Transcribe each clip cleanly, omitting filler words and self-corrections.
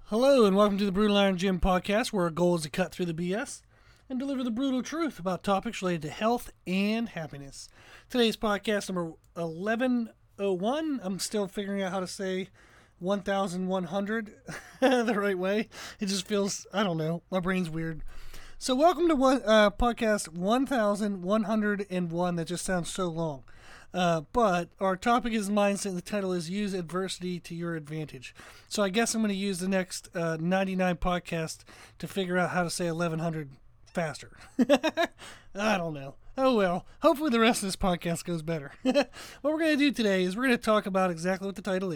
Hello and welcome to the Brutal Iron Gym podcast, where our goal is to cut through the BS and deliver the brutal truth about topics related to health and happiness. Today's podcast number 1101. I'm still figuring out how to say 1100 the right way. It just feels, I don't know, my brain's weird. So welcome to podcast 1101. That just sounds so long. But our topic is mindset, and the title is Use Adversity to Your Advantage. So I guess I'm going to use the next 99 podcast to figure out how to say 1100 faster. I don't know. Oh well, hopefully the rest of this podcast goes better. What we're going to do today is we're going to talk about exactly what the title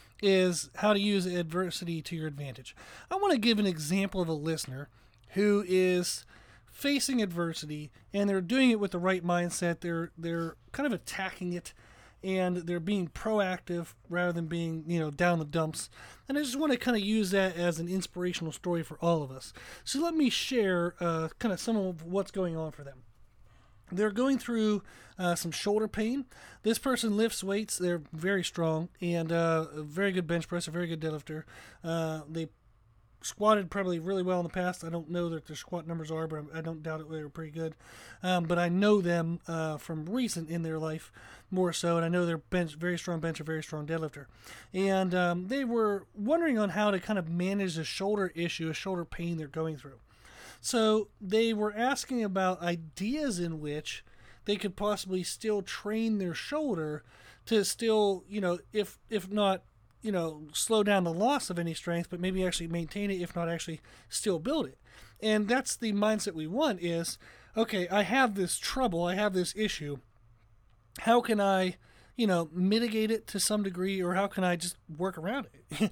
is how to use adversity to your advantage. I want to give an example of a listener who is facing adversity, and they're doing it with the right mindset. They're kind of attacking it, and they're being proactive rather than being, down the dumps. And I just want to kind of use that as an inspirational story for all of us. So let me share kind of some of what's going on for them. They're going through some shoulder pain. This person lifts weights. They're very strong and a very good bench press, a very good deadlifter. They squatted probably really well in the past. I don't know that their squat numbers are, but I don't doubt it. They were pretty good. But I know them from recent in their life more so, and I know they're very strong bench, a very strong deadlifter. And they were wondering on how to kind of manage the shoulder issue, a shoulder pain they're going through. So they were asking about ideas in which they could possibly still train their shoulder to still, if not, slow down the loss of any strength, but maybe actually maintain it, if not actually still build it. And that's the mindset we want is, okay, I have this trouble, I have this issue. How can I, mitigate it to some degree, or how can I just work around it?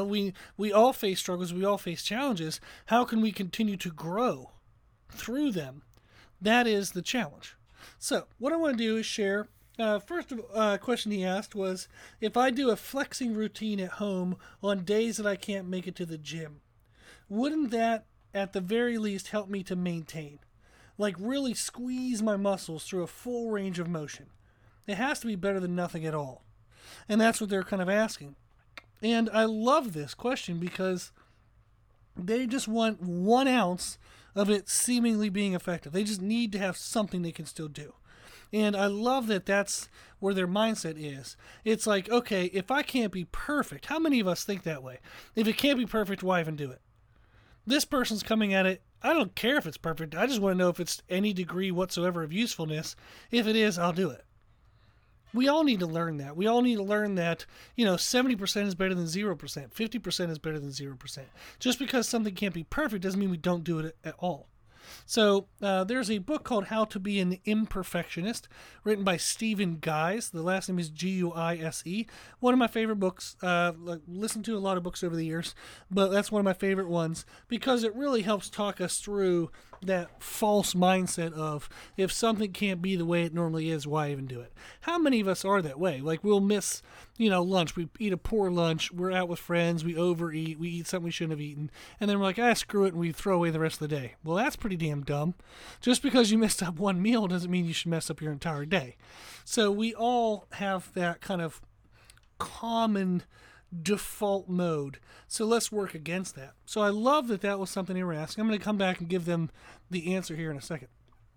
We all face struggles, we all face challenges. How can we continue to grow through them? That is the challenge. So what I want to do is share. First question he asked was, if I do a flexing routine at home on days that I can't make it to the gym, wouldn't that at the very least help me to maintain? Like really squeeze my muscles through a full range of motion. It has to be better than nothing at all. And that's what they're kind of asking. And I love this question because they just want 1 ounce of it seemingly being effective. They just need to have something they can still do. And I love that that's where their mindset is. It's like, okay, if I can't be perfect, how many of us think that way? If it can't be perfect, why even do it? This person's coming at it, I don't care if it's perfect. I just want to know if it's any degree whatsoever of usefulness. If it is, I'll do it. We all need to learn that. We all need to learn that, 70% is better than 0%. 50% is better than 0%. Just because something can't be perfect doesn't mean we don't do it at all. So there's a book called How to Be an Imperfectionist, written by Stephen Guise. The last name is Guise. One of my favorite books. Listened to a lot of books over the years, but that's one of my favorite ones because it really helps talk us through that false mindset of if something can't be the way it normally is, why even do it? How many of us are that way? Like we'll miss, lunch. We eat a poor lunch. We're out with friends. We overeat. We eat something we shouldn't have eaten. And then we're like, screw it. And we throw away the rest of the day. Well, that's pretty damn dumb. Just because you messed up one meal doesn't mean you should mess up your entire day. So we all have that kind of common default mode. So let's work against that. So I love that that was something they were asking. I'm going to come back and give them the answer here in a second.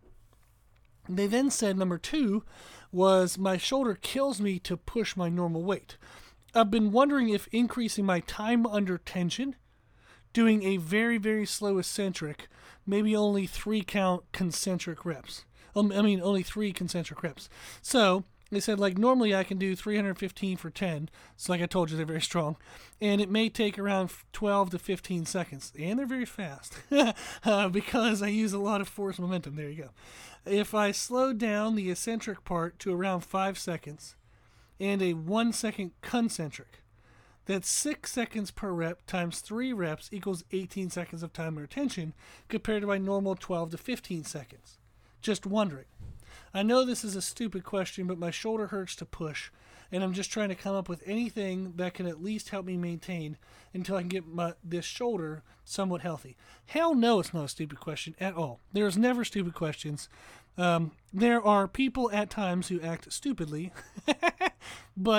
They then said number 2 was, my shoulder kills me to push my normal weight. I've been wondering if increasing my time under tension, doing a very, very slow eccentric, maybe only 3 count concentric reps. Only 3 concentric reps. So they said, like, normally I can do 315 for 10. So like I told you, they're very strong. And it may take around 12 to 15 seconds. And they're very fast because I use a lot of force momentum. There you go. If I slow down the eccentric part to around 5 seconds and a 1 second concentric, that's 6 seconds per rep times 3 reps equals 18 seconds of time under tension compared to my normal 12 to 15 seconds. Just wondering. I know this is a stupid question, but my shoulder hurts to push, and I'm just trying to come up with anything that can at least help me maintain until I can get this shoulder somewhat healthy. Hell no, it's not a stupid question at all. There's never stupid questions. There are people at times who act stupidly, but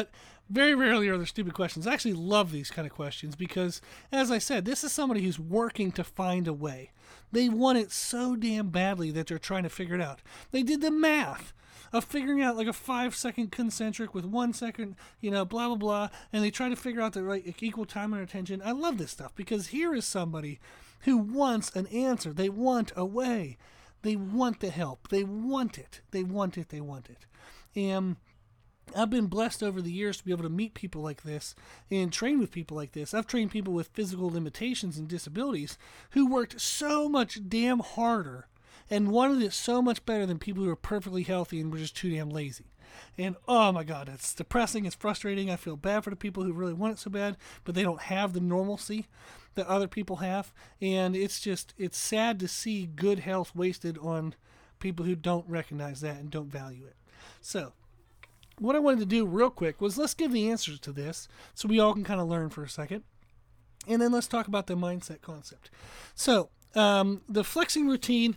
Very rarely are there stupid questions. I actually love these kind of questions because, as I said, this is somebody who's working to find a way. They want it so damn badly that they're trying to figure it out. They did the math of figuring out like a 5-second concentric with 1 second, blah, blah, blah, and they try to figure out the right equal time and attention. I love this stuff because here is somebody who wants an answer. They want a way. They want the help. They want it. They want it. They want it. And I've been blessed over the years to be able to meet people like this and train with people like this. I've trained people with physical limitations and disabilities who worked so much damn harder and wanted it so much better than people who are perfectly healthy and were just too damn lazy. And oh my God, it's depressing, it's frustrating. I feel bad for the people who really want it so bad, but they don't have the normalcy that other people have. And it's sad to see good health wasted on people who don't recognize that and don't value it. So, what I wanted to do real quick was let's give the answers to this so we all can kind of learn for a second. And then let's talk about the mindset concept. So, the flexing routine,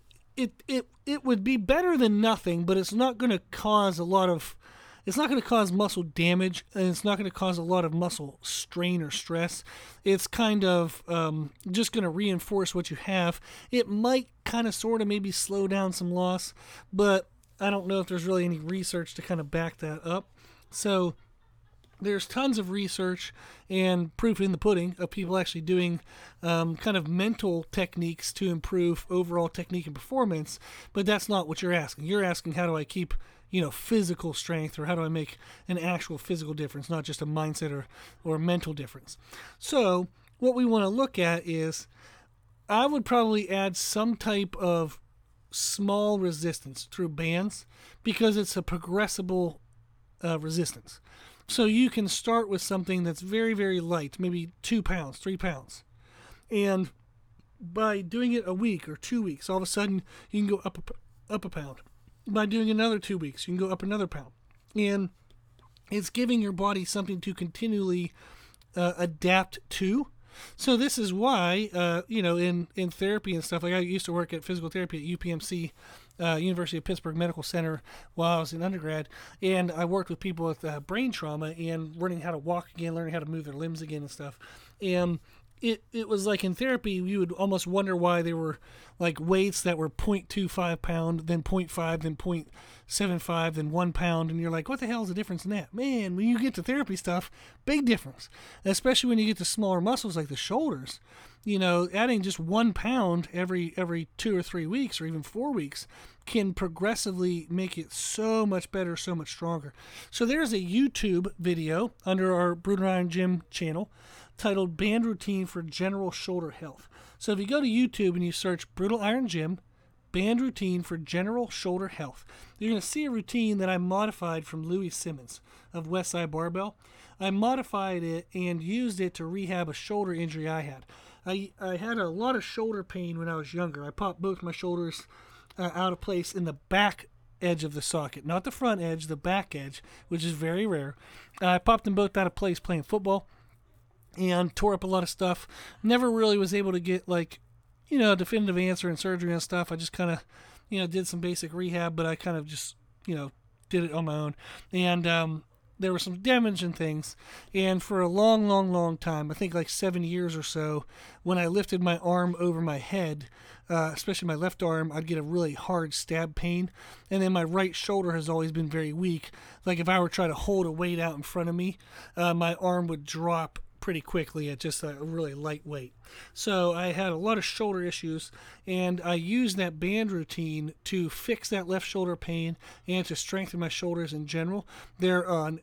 it would be better than nothing, but it's not going to cause it's not going to cause muscle damage, and it's not going to cause a lot of muscle strain or stress. It's kind of just going to reinforce what you have. It might kind of sort of maybe slow down some loss, but I don't know if there's really any research to kind of back that up. So there's tons of research and proof in the pudding of people actually doing kind of mental techniques to improve overall technique and performance, but that's not what you're asking. You're asking, how do I keep physical strength, or how do I make an actual physical difference, not just a mindset or mental difference. So what we want to look at is, I would probably add some type of small resistance through bands because it's a progressible resistance. So you can start with something that's very, very light, maybe 2 pounds, 3 pounds. And by doing it a week or 2 weeks, all of a sudden you can go up a pound. By doing another 2 weeks, you can go up another pound. And it's giving your body something to continually adapt to. So this is why, in therapy and stuff, like I used to work at physical therapy at UPMC, University of Pittsburgh Medical Center, while I was in undergrad, and I worked with people with brain trauma and learning how to walk again, learning how to move their limbs again and stuff. And it was like in therapy, you would almost wonder why there were like weights that were 0.25 pound, then 0.5, then 0.75, then 1 pound. And you're like, what the hell is the difference in that? Man, when you get to therapy stuff, big difference. Especially when you get to smaller muscles like the shoulders. Adding just 1 pound every 2 or 3 weeks or even 4 weeks can progressively make it so much better, so much stronger. So there's a YouTube video under our Brutal Iron Gym channel titled Band Routine for General Shoulder Health. So if you go to YouTube and you search Brutal Iron Gym, Band Routine for General Shoulder Health, you're going to see a routine that I modified from Louis Simmons of Westside Barbell. I modified it and used it to rehab a shoulder injury I had. I had a lot of shoulder pain when I was younger. I popped both my shoulders out of place in the back edge of the socket, not the front edge, the back edge, which is very rare. I popped them both out of place playing football and tore up a lot of stuff. Never really was able to get a definitive answer in surgery and stuff. I just kind of, did some basic rehab, but I kind of just, did it on my own. And there was some damage and things. And for a long, long, long time, I think like 7 years or so, when I lifted my arm over my head, especially my left arm, I'd get a really hard stab pain. And then my right shoulder has always been very weak. Like if I were trying to hold a weight out in front of me, my arm would drop pretty quickly at just a really light weight. So I had a lot of shoulder issues, and I used that band routine to fix that left shoulder pain and to strengthen my shoulders in general. They're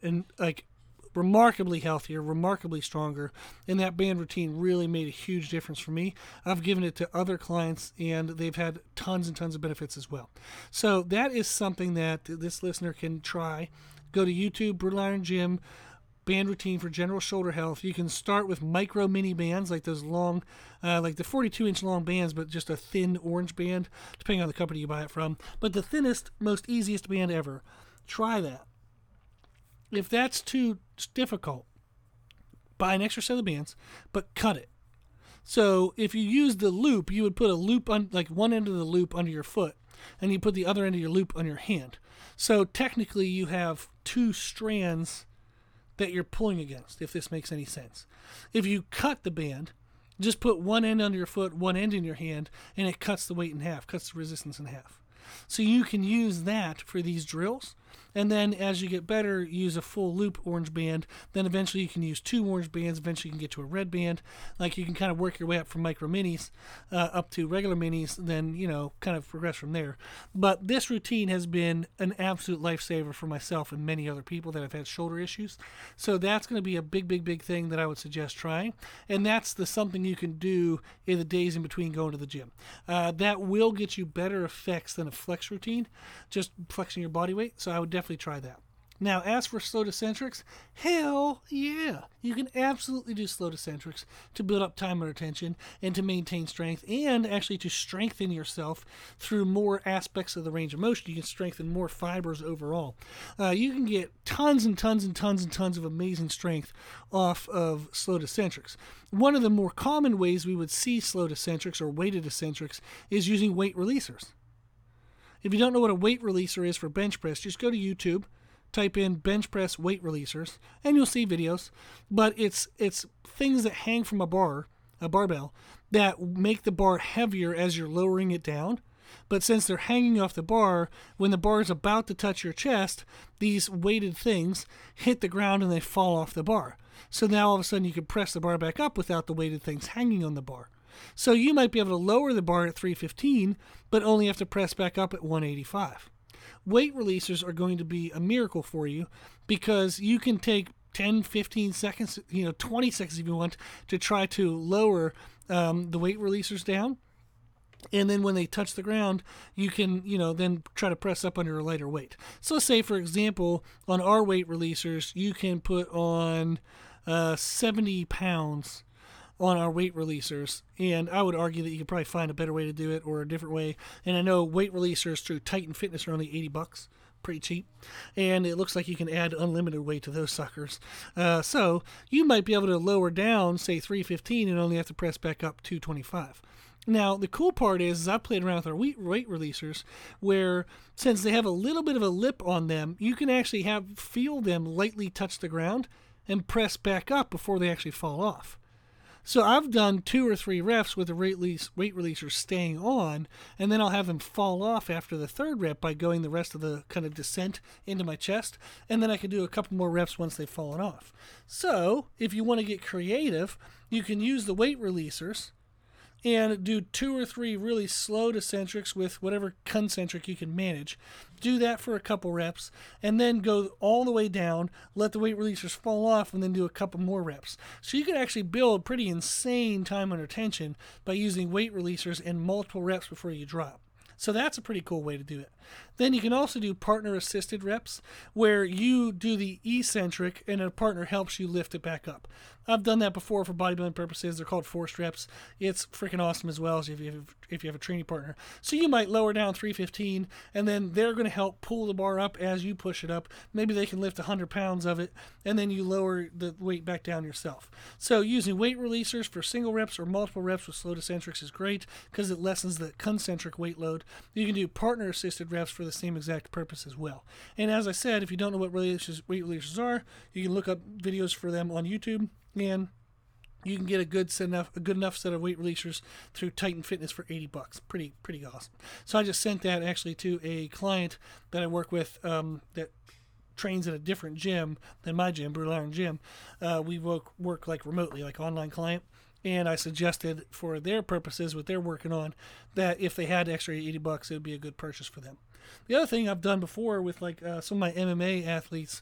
remarkably healthier, remarkably stronger, and that band routine really made a huge difference for me. I've given it to other clients, and they've had tons and tons of benefits as well. So that is something that this listener can try. Go to YouTube, Brutal Iron Gym, Band Routine for General Shoulder Health. You can start with micro mini bands, like those long, like the 42-inch long bands, but just a thin orange band, depending on the company you buy it from. But the thinnest, most easiest band ever. Try that. If that's too difficult, buy an extra set of bands, but cut it. So if you use the loop, you would put a loop on, like one end of the loop under your foot, and you put the other end of your loop on your hand. So technically you have two strands that you're pulling against, if this makes any sense. If you cut the band, just put one end under your foot, one end in your hand, and it cuts the weight in half, cuts the resistance in half. So you can use that for these drills. And then as you get better, use a full loop orange band. Then eventually you can use 2 orange bands. Eventually you can get to a red band. Like you can kind of work your way up from micro minis up to regular minis. Then, kind of progress from there. But this routine has been an absolute lifesaver for myself and many other people that have had shoulder issues. So that's going to be a big, big, big thing that I would suggest trying. And that's something you can do in the days in between going to the gym. That will get you better effects than a flex routine, just flexing your body weight. So I would definitely try that. Now, as for slow descentrics, hell yeah. You can absolutely do slow descentrics to build up time under tension and to maintain strength and actually to strengthen yourself through more aspects of the range of motion. You can strengthen more fibers overall. You can get tons and tons and tons and tons of amazing strength off of slow descentrics. One of the more common ways we would see slow descentrics or weighted descentrics is using weight releasers. If you don't know what a weight releaser is for bench press, just go to YouTube, type in bench press weight releasers, and you'll see videos. But it's things that hang from a barbell, that make the bar heavier as you're lowering it down. But since they're hanging off the bar, when the bar is about to touch your chest, these weighted things hit the ground and they fall off the bar. So now all of a sudden you can press the bar back up without the weighted things hanging on the bar. So you might be able to lower the bar at 315, but only have to press back up at 185. Weight releasers are going to be a miracle for you because you can take 10, 15 seconds, 20 seconds if you want, to try to lower the weight releasers down. And then when they touch the ground, you can, then try to press up under a lighter weight. So say, for example, on our weight releasers, you can put on 70 pounds on our weight releasers, and I would argue that you could probably find a better way to do it or a different way. And I know weight releasers through Titan Fitness are only $80, pretty cheap, and it looks like you can add unlimited weight to those suckers. So you might be able to lower down, say 315, and only have to press back up 225. Now, the cool part is I've played around with our weight releasers where, since they have a little bit of a lip on them, you can actually feel them lightly touch the ground and press back up before they actually fall off. So I've done 2 or 3 reps with the weight releasers staying on, and then I'll have them fall off after the 3rd rep by going the rest of the kind of descent into my chest, and then I can do a couple more reps once they've fallen off. So if you want to get creative, you can use the weight releasers and do 2 or 3 really slow descentrics with whatever concentric you can manage. Do that for a couple reps, and then go all the way down, let the weight releasers fall off, and then do a couple more reps. So you can actually build pretty insane time under tension by using weight releasers and multiple reps before you drop. So that's a pretty cool way to do it. Then you can also do partner-assisted reps, where you do the eccentric and a partner helps you lift it back up. I've done that before for bodybuilding purposes. They're called forced reps. It's freaking awesome as well as if you have a training partner. So you might lower down 315, and then they're going to help pull the bar up as you push it up. Maybe they can lift 100 pounds of it, and then you lower the weight back down yourself. So using weight releasers for single reps or multiple reps with slow descentrics is great because it lessens the concentric weight load. You can do partner-assisted reps for the same exact purpose as well. And as I said, if you don't know what weight releasers are, you can look up videos for them on YouTube, and you can get a good enough set of weight releasers through Titan Fitness for $80. Pretty awesome. So I just sent that actually to a client that I work with that trains at a different gym than my gym, Brutal Iron Gym. We work like remotely, like online client. And I suggested for their purposes, what they're working on, that if they had extra $80, it would be a good purchase for them. The other thing I've done before with some of my MMA athletes,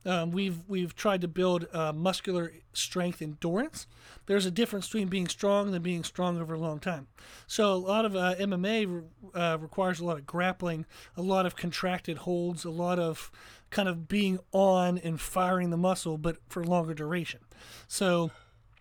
we've tried to build muscular strength endurance. There's a difference between being strong and being strong over a long time. So a lot of MMA requires a lot of grappling, a lot of contracted holds, a lot of kind of being on and firing the muscle, but for longer duration. So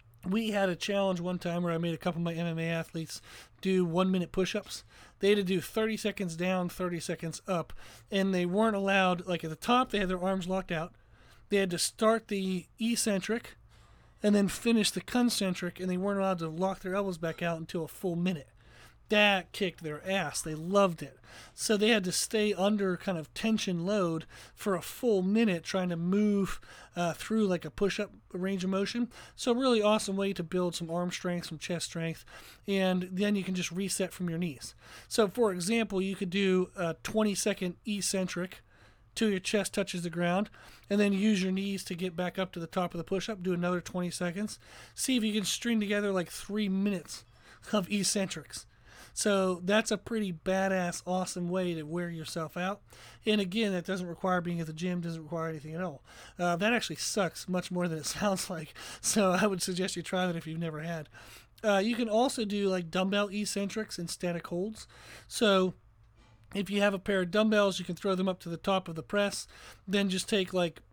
we had a challenge one time where I made a couple of my MMA athletes do 1-minute push-ups. They had to do 30 seconds down, 30 seconds up, and they weren't allowed, like at the top, they had their arms locked out. They had to start the eccentric and then finish the concentric, and they weren't allowed to lock their elbows back out until a full minute. that kicked their ass. They loved it. So they had to stay under kind of tension load for a full minute trying to move through like a push-up range of motion. So really awesome way to build some arm strength, some chest strength, and then you can just reset from your knees. So for example, you could do a 20-second eccentric till your chest touches the ground, and then use your knees to get back up to the top of the push-up. Do another 20 seconds. See if you can string together like 3 minutes of eccentrics. So that's a pretty badass, awesome way to wear yourself out. And again, that doesn't require being at the gym, doesn't require anything at all. That actually sucks much more than it sounds like. So I would suggest you try that if you've never had. You can also do like dumbbell eccentrics and static holds. So if you have a pair of dumbbells, you can throw them up to the top of the press, then just take like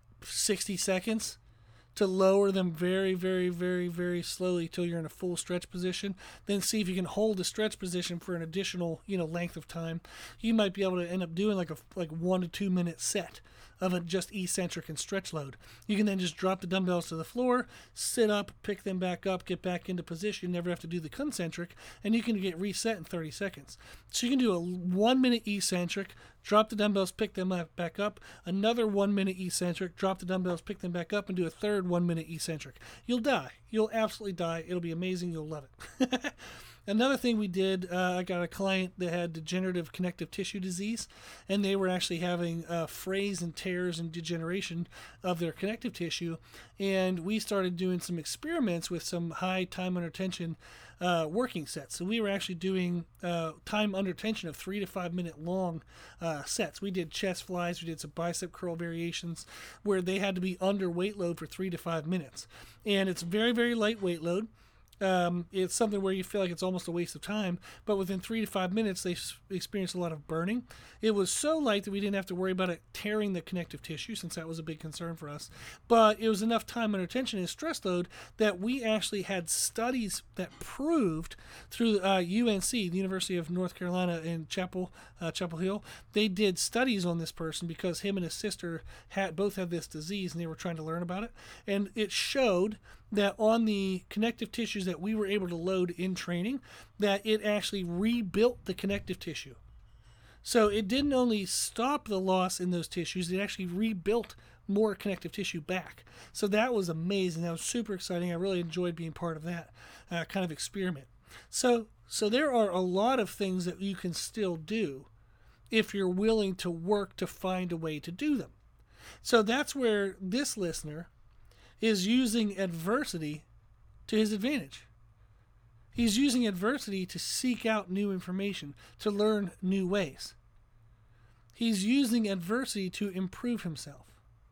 60 seconds to lower them very, very, very, very slowly till you're in a full stretch position. Then see if you can hold the stretch position for an additional, length of time. You might be able to end up doing like a 1 to 2 minute set of a just eccentric and stretch load. You can then just drop the dumbbells to the floor, sit up, pick them back up, get back into position. You never have to do the concentric, and you can get reset in 30 seconds. So you can do a 1 minute eccentric, drop the dumbbells, pick them back up, another 1 minute eccentric, drop the dumbbells, pick them back up, and do a third 1 minute eccentric. You'll die. You'll absolutely die. It'll be amazing. You'll love it. Another thing we did, I got a client that had degenerative connective tissue disease, and they were actually having frays and tears and degeneration of their connective tissue. And we started doing some experiments with some high time under tension working sets. So we were actually doing time under tension of 3 to 5 minute long sets. We did chest flies, we did some bicep curl variations where they had to be under weight load for 3 to 5 minutes. And it's very, very light weight load. It's something where you feel like it's almost a waste of time, but within 3 to 5 minutes, they experienced a lot of burning. It was so light that we didn't have to worry about it tearing the connective tissue, since that was a big concern for us. But it was enough time under tension and stress load that we actually had studies that proved through UNC, the University of North Carolina in Chapel Hill. They did studies on this person because him and his sister both had this disease, and they were trying to learn about it. And it showed that on the connective tissues that we were able to load in training, that it actually rebuilt the connective tissue. So it didn't only stop the loss in those tissues, it actually rebuilt more connective tissue back. So that was amazing. That was super exciting. I really enjoyed being part of that kind of experiment. So there are a lot of things that you can still do if you're willing to work to find a way to do them. So that's where this listener is using adversity to his advantage. He's using adversity to seek out new information, to learn new ways. He's using adversity to improve himself.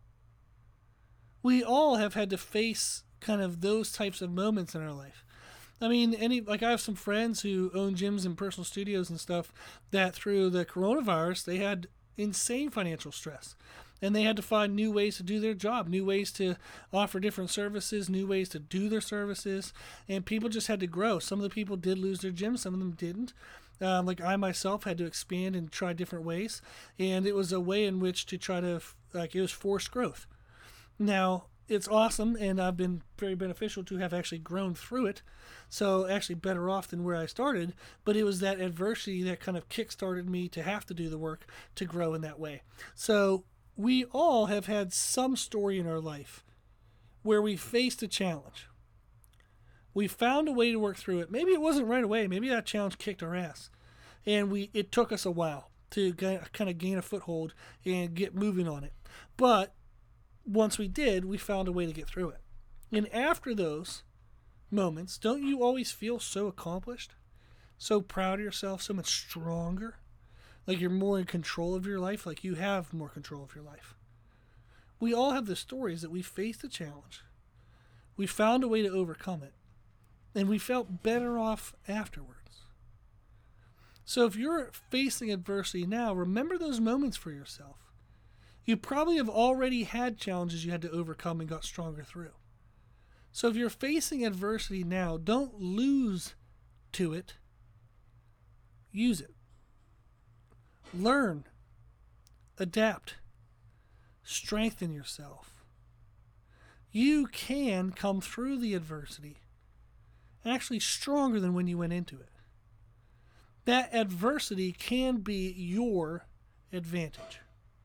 We all have had to face kind of those types of moments in our life. I mean, I have some friends who own gyms and personal studios and stuff that through the coronavirus, they had insane financial stress. And they had to find new ways to do their job, new ways to offer different services, new ways to do their services. And people just had to grow. Some of the people did lose their gyms, some of them didn't. Like I myself had to expand and try different ways. And it was a way in which to try to, it was forced growth. Now, it's awesome, and I've been very beneficial to have actually grown through it. So actually better off than where I started. But it was that adversity that kind of kickstarted me to have to do the work to grow in that way. So we all have had some story in our life where we faced a challenge. We found a way to work through it. Maybe it wasn't right away. Maybe that challenge kicked our ass. And it took us a while to kind of gain a foothold and get moving on it. But once we did, we found a way to get through it. And after those moments, don't you always feel so accomplished? So proud of yourself, so much stronger? Like you're more in control of your life, like you have more control of your life. We all have the stories that we faced a challenge. We found a way to overcome it. And we felt better off afterwards. So if you're facing adversity now, remember those moments for yourself. You probably have already had challenges you had to overcome and got stronger through. So if you're facing adversity now, don't lose to it. Use it. Learn, adapt, strengthen yourself. You can come through the adversity actually stronger than when you went into it. that adversity can be your advantage.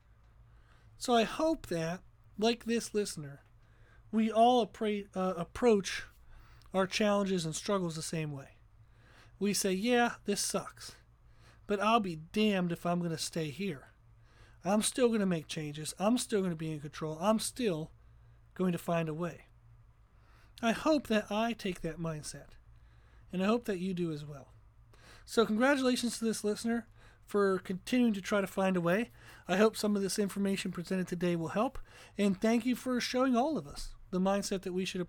So I hope that, like this listener, we all approach our challenges and struggles the same way. We say, yeah, this sucks, but I'll be damned if I'm going to stay here. I'm still going to make changes. I'm still going to be in control. I'm still going to find a way. I hope that I take that mindset, and I hope that you do as well. So congratulations to this listener for continuing to try to find a way. I hope some of this information presented today will help, and thank you for showing all of us the mindset that we should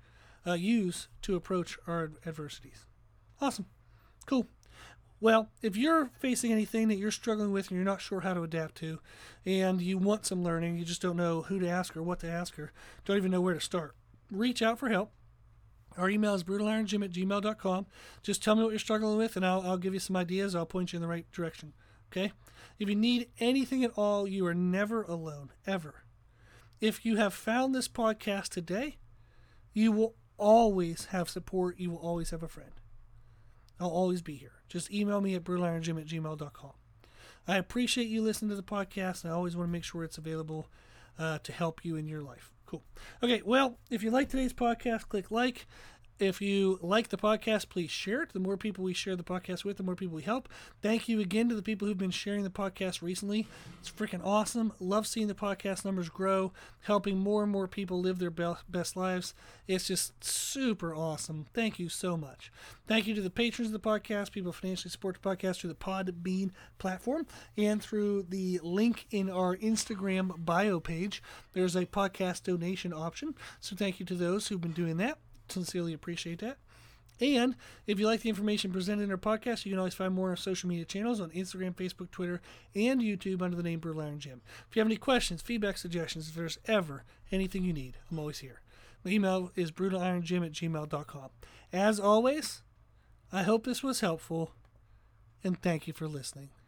use to approach our adversities. Awesome. Cool. Well, if you're facing anything that you're struggling with and you're not sure how to adapt to, and you want some learning, you just don't know who to ask or what to ask or don't even know where to start, reach out for help. Our email is brutalirongym@gmail.com. Just tell me what you're struggling with, and I'll give you some ideas. I'll point you in the right direction. Okay? If you need anything at all, you are never alone, ever. If you have found this podcast today, you will always have support. You will always have a friend. I'll always be here. Just email me at brutalirongym@gmail.com. I appreciate you listening to the podcast, and I always want to make sure it's available to help you in your life. Cool. Okay, well, if you like today's podcast, click like. If you like the podcast, please share it. The more people we share the podcast with, the more people we help. Thank you again to the people who've been sharing the podcast recently. It's freaking awesome. Love seeing the podcast numbers grow, helping more and more people live their best lives. It's just super awesome. Thank you so much. Thank you to the patrons of the podcast, people who financially support the podcast through the Podbean platform and through the link in our Instagram bio page. There's a podcast donation option. So thank you to those who've been doing that. Sincerely appreciate that. And if you like the information presented in our podcast, you can always find more on our social media channels on Instagram, Facebook, Twitter, and YouTube under the name Brutal Iron Gym. If you have any questions, feedback, suggestions, if there's ever anything you need, I'm always here. My email is brutalirongym@gmail.com. As always, I hope this was helpful, and thank you for listening.